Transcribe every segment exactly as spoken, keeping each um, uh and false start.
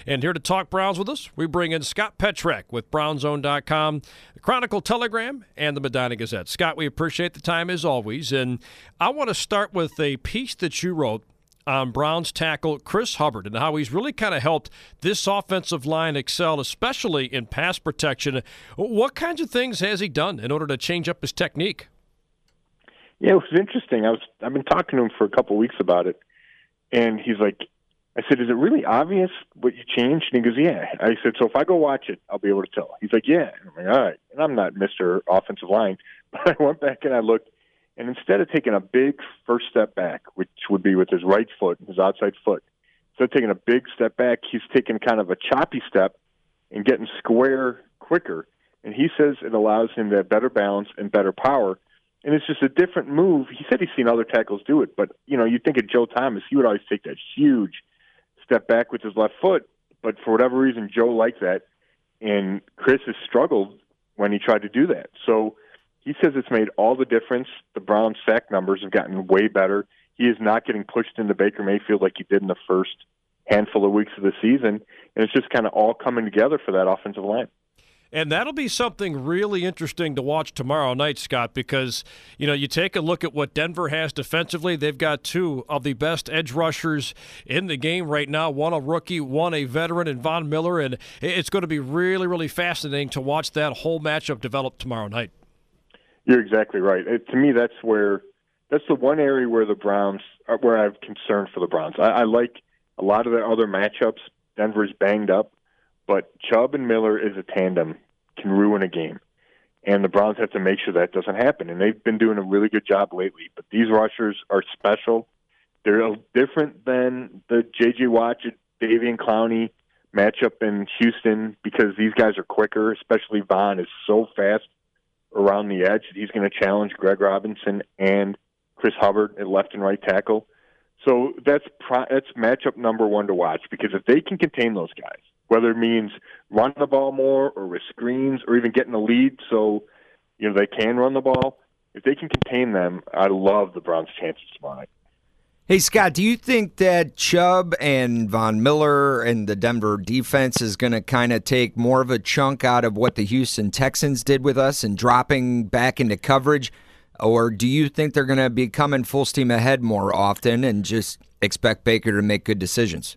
And here to talk Browns with us, we bring in Scott Petrak with Brown Zone dot com, the Chronicle Telegram, and the Medina Gazette. Scott, we appreciate the time as always. And I want to start with a piece that you wrote on Browns tackle Chris Hubbard and how he's really kind of helped this offensive line excel, especially in pass protection. What kinds of things has he done in order to change up his technique? Yeah, it was interesting. I was I've been talking to him for a couple of weeks about it, and he's like, I said, "Is it really obvious what you changed?" And he goes, "Yeah." I said, "So if I go watch it, I'll be able to tell." He's like, "Yeah." And I'm like, "All right." And I'm not Mister Offensive Line, but I went back and I looked. And instead of taking a big first step back, which would be with his right foot, his outside foot, instead of taking a big step back, he's taking kind of a choppy step and getting square quicker. And he says it allows him to have better balance and better power. And it's just a different move. He said he's seen other tackles do it. But, you know, you think of Joe Thomas, he would always take that huge step back with his left foot. But for whatever reason, Joe liked that. And Chris has struggled when he tried to do that. So he says it's made all the difference. The Browns' sack numbers have gotten way better. He is not getting pushed into Baker Mayfield like he did in the first handful of weeks of the season. And it's just kind of all coming together for that offensive line. And that'll be something really interesting to watch tomorrow night, Scott, because, you know, you take a look at what Denver has defensively. They've got two of the best edge rushers in the game right now, one a rookie, one a veteran, and Von Miller. And it's going to be really, really fascinating to watch that whole matchup develop tomorrow night. You're exactly right. It, to me, that's where that's the one area where the Browns are, where I have concern for the Browns. I, I like a lot of the other matchups. Denver's banged up, but Chubb and Miller as a tandem can ruin a game, and the Browns have to make sure that doesn't happen. And they've been doing a really good job lately. But these rushers are special. They're different than the J J. Watt, Davian Clowney matchup in Houston because these guys are quicker. Especially Von is so fast around the edge that he's going to challenge Greg Robinson and Chris Hubbard at left and right tackle. So that's pro- that's matchup number one to watch, because if they can contain those guys, whether it means running the ball more or with screens or even getting a lead so you know they can run the ball, if they can contain them, I love the Browns' chances tomorrow night. Hey, Scott, do you think that Chubb and Von Miller and the Denver defense is going to kind of take more of a chunk out of what the Houston Texans did with us and dropping back into coverage? Or do you think they're going to be coming full steam ahead more often and just expect Baker to make good decisions?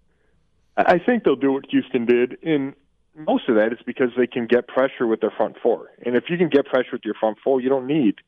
I think they'll do what Houston did, and most of that is because they can get pressure with their front four. And if you can get pressure with your front four, you don't need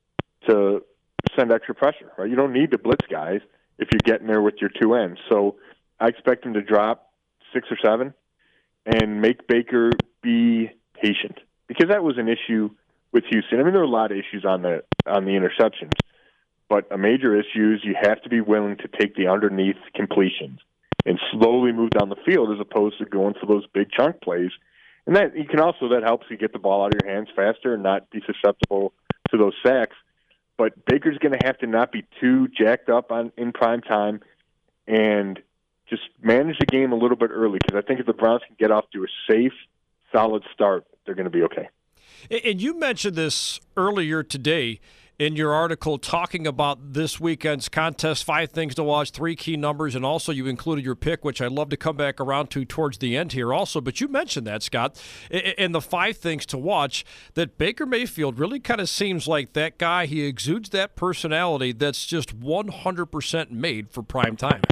to send extra pressure, right? You don't need to blitz guys if you're getting there with your two ends. So I expect them to drop six or seven and make Baker be patient, because that was an issue with Houston. I mean, there were a lot of issues on the on the interceptions, but a major issue is you have to be willing to take the underneath completions and slowly move down the field as opposed to going for those big chunk plays. And that you can also that helps you get the ball out of your hands faster and not be susceptible to those sacks. But Baker's going to have to not be too jacked up on in prime time and just manage the game a little bit early, because I think if the Browns can get off to a safe, solid start, they're going to be okay. And you mentioned this earlier today in your article talking about this weekend's contest, five things to watch, three key numbers, and also you included your pick, which I'd love to come back around to towards the end here also. But you mentioned that, Scott, and the five things to watch, that Baker Mayfield really kind of seems like that guy. He exudes that personality that's just one hundred percent made for prime time.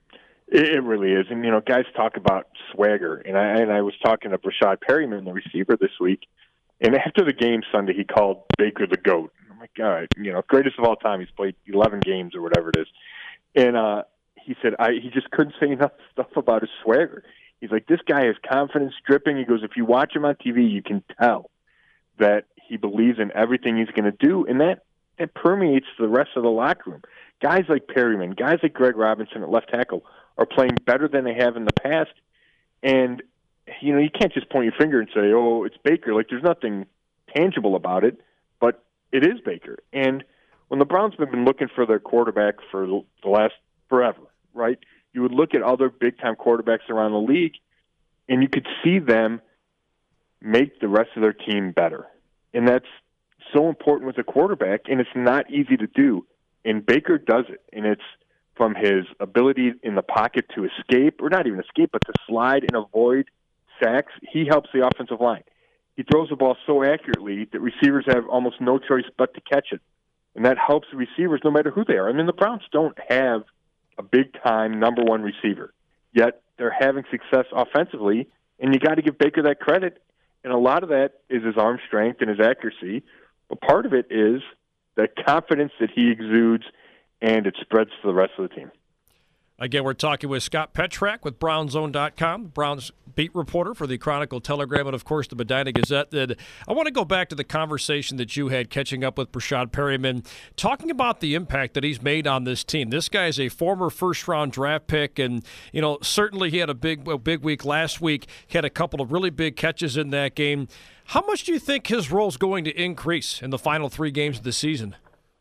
It really is. And, you know, guys talk about swagger. And I, and I was talking to Brashad Perryman, the receiver, this week. And after the game Sunday, he called Baker the GOAT. I'm like, all right, you know, greatest of all time. He's played eleven games or whatever it is. And uh, he said I, he just couldn't say enough stuff about his swagger. He's like, this guy has confidence dripping. He goes, if you watch him on T V, you can tell that he believes in everything he's going to do. And that, that permeates the rest of the locker room. Guys like Perryman, guys like Greg Robinson at left tackle are playing better than they have in the past. And, you know, you can't just point your finger and say, oh, it's Baker. Like, there's nothing tangible about it, but it is Baker. And when the Browns have been looking for their quarterback for the last forever, right, you would look at other big-time quarterbacks around the league, and you could see them make the rest of their team better. And that's so important with a quarterback, and it's not easy to do. And Baker does it, and it's from his ability in the pocket to escape, or not even escape, but to slide and avoid sacks. He helps the offensive line. He throws the ball so accurately that receivers have almost no choice but to catch it. And that helps the receivers no matter who they are. I mean, the Browns don't have a big-time number one receiver, yet they're having success offensively, and you got to give Baker that credit. And a lot of that is his arm strength and his accuracy, but part of it is the confidence that he exudes, and it spreads to the rest of the team. Again, we're talking with Scott Petrak with Brown Zone dot com, Browns beat reporter for the Chronicle Telegram and, of course, the Medina Gazette. And I want to go back to the conversation that you had catching up with Breshad Perriman, talking about the impact that he's made on this team. This guy is a former first-round draft pick, and, you know, certainly he had a big, a big week last week. He had a couple of really big catches in that game. How much do you think his role is going to increase in the final three games of the season?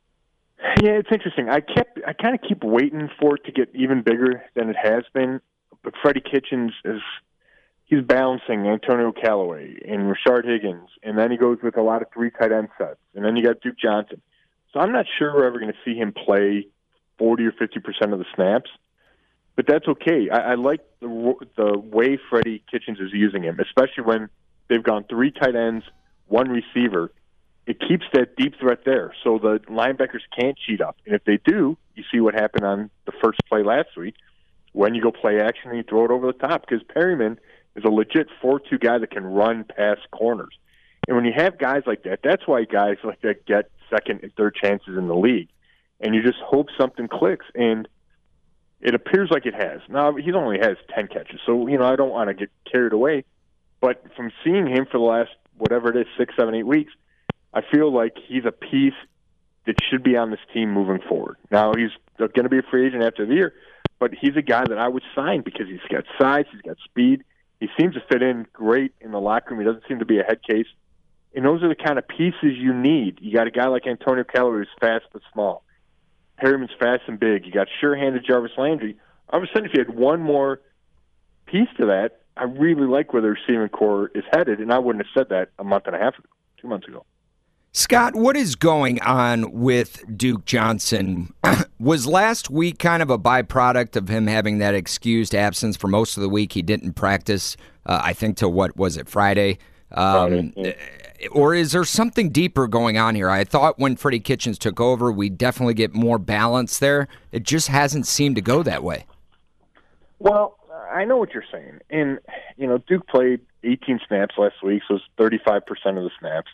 Yeah, it's interesting. I kept, I kind of keep waiting for it to get even bigger than it has been. But Freddie Kitchens is, he's balancing Antonio Callaway and Rashard Higgins, and then he goes with a lot of three tight end sets, and then you got Duke Johnson. So I'm not sure we're ever going to see him play forty or fifty percent of the snaps, but that's okay. I, I like the the way Freddie Kitchens is using him, especially when they've gone three tight ends, one receiver. It keeps that deep threat there, so the linebackers can't cheat up. And if they do, you see what happened on the first play last week when you go play action and you throw it over the top, because Perriman is a legit four two guy that can run past corners. And when you have guys like that, that's why guys like that get second and third chances in the league. And you just hope something clicks, and it appears like it has. Now, he only has ten catches, so, you know, I don't want to get carried away. But from seeing him for the last, whatever it is, six, seven, eight weeks, I feel like he's a piece that should be on this team moving forward. Now, he's going to be a free agent after the year, but he's a guy that I would sign because he's got size, he's got speed. He seems to fit in great in the locker room. He doesn't seem to be a head case. And those are the kind of pieces you need. You got a guy like Antonio Callaway who's fast but small. Perriman's fast and big. You got sure-handed Jarvis Landry. All of a sudden, if you had one more piece to that, I really like where the receiving core is headed, and I wouldn't have said that a month and a half ago, two months ago. Scott, what is going on with Duke Johnson? Was last week kind of a byproduct of him having that excused absence for most of the week? He didn't practice, uh, I think, till what was it, Friday? Um, Friday yeah. Or is there something deeper going on here? I thought when Freddie Kitchens took over, we'd definitely get more balance there. It just hasn't seemed to go that way. Well, I know what you're saying. And, you know, Duke played eighteen snaps last week, so it's thirty-five percent of the snaps.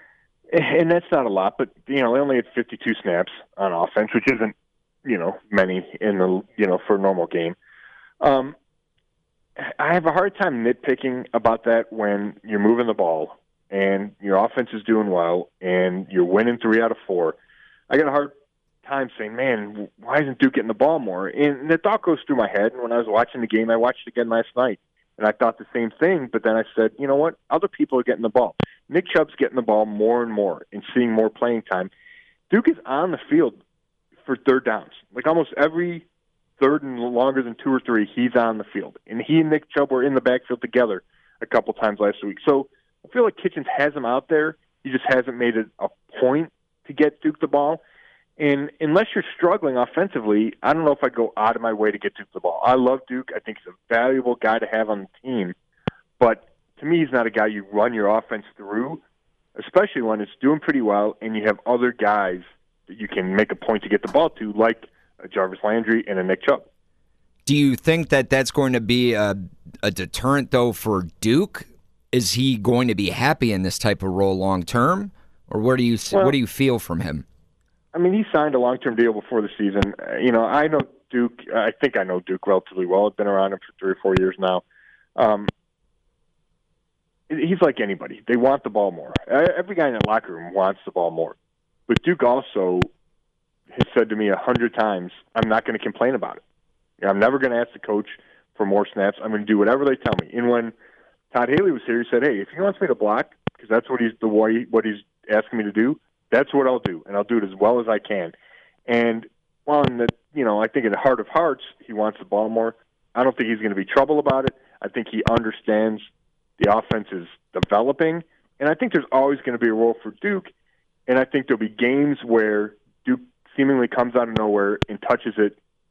And that's not a lot, but, you know, they only had fifty-two snaps on offense, which isn't, you know, many in the, you know, for a normal game. Um, I have a hard time nitpicking about that when you're moving the ball and your offense is doing well and you're winning three out of four. I got a hard time saying, man, why isn't Duke getting the ball more? And the thought goes through my head. And when I was watching the game, I watched it again last night. And I thought the same thing, but then I said, you know what? Other people are getting the ball. Nick Chubb's getting the ball more and more and seeing more playing time. Duke is on the field for third downs. Like almost every third and longer than two or three, he's on the field. And he and Nick Chubb were in the backfield together a couple times last week. So I feel like Kitchens has him out there. He just hasn't made it a point to get Duke the ball. And unless you're struggling offensively, I don't know if I'd go out of my way to get Duke the ball. I love Duke. I think he's a valuable guy to have on the team. But to me, he's not a guy you run your offense through, especially when it's doing pretty well and you have other guys that you can make a point to get the ball to, like a Jarvis Landry and a Nick Chubb. Do you think that that's going to be a, a deterrent, though, for Duke? Is he going to be happy in this type of role long term? Or what do you, well, what do you feel from him? I mean, he signed a long-term deal before the season. Uh, you know, I know Duke. I think I know Duke relatively well. I've been around him for three or four years now. Um, he's like anybody. They want the ball more. Every guy in the locker room wants the ball more. But Duke also has said to me a hundred times, I'm not going to complain about it. I'm never going to ask the coach for more snaps. I'm going to do whatever they tell me. And when Todd Haley was here, he said, hey, if he wants me to block, because that's what he's the way, what he's asking me to do, that's what I'll do, and I'll do it as well as I can. And while in the, you know, I think in the heart of hearts, he wants the ball more. I don't think he's going to be trouble about it. I think he understands the offense is developing, and I think there's always going to be a role for Duke. And I think there'll be games where Duke seemingly comes out of nowhere and touches it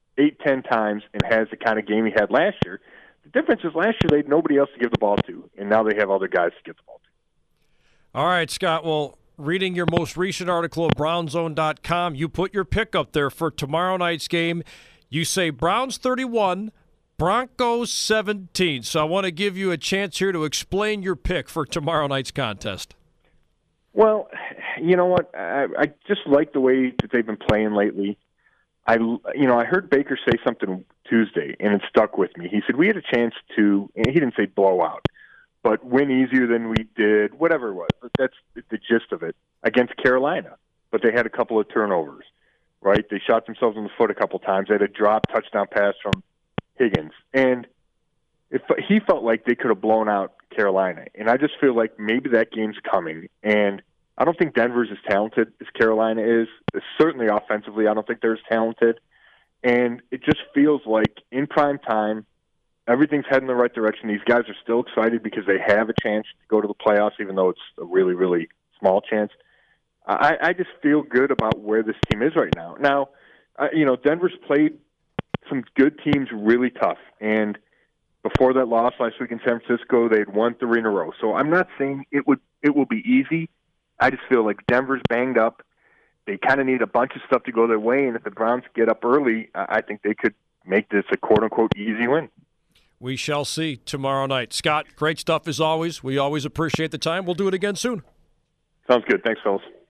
eight, ten times and has the kind of game he had last year. The difference is last year they had nobody else to give the ball to, and now they have other guys to give the ball to. All right, Scott. Well, reading your most recent article at brown zone dot com, you put your pick up there for tomorrow night's game. You say Browns thirty-one, Broncos seventeen. So I want to give you a chance here to explain your pick for tomorrow night's contest. Well, you know what? I, I just like the way that they've been playing lately. I, you know, I heard Baker say something Tuesday, and it stuck with me. He said we had a chance to, and he didn't say blowout, but win easier than we did, whatever it was. But that's the gist of it, against Carolina. But they had a couple of turnovers, right? They shot themselves in the foot a couple times. They had a drop touchdown pass from Higgins. And if he felt like they could have blown out Carolina. And I just feel like maybe that game's coming. And I don't think Denver's as talented as Carolina is. Certainly offensively, I don't think they're as talented. And it just feels like in prime time, everything's heading in the right direction. These guys are still excited because they have a chance to go to the playoffs, even though it's a really, really small chance. I, I just feel good about where this team is right now. Now, uh, you know, Denver's played some good teams really tough. And before that loss last week in San Francisco, they had won three in a row. So I'm not saying it would it will be easy. I just feel like Denver's banged up. They kind of need a bunch of stuff to go their way, and if the Browns get up early, I think they could make this a quote-unquote easy win. We shall see tomorrow night. Scott, great stuff as always. We always appreciate the time. We'll do it again soon. Sounds good. Thanks, fellas.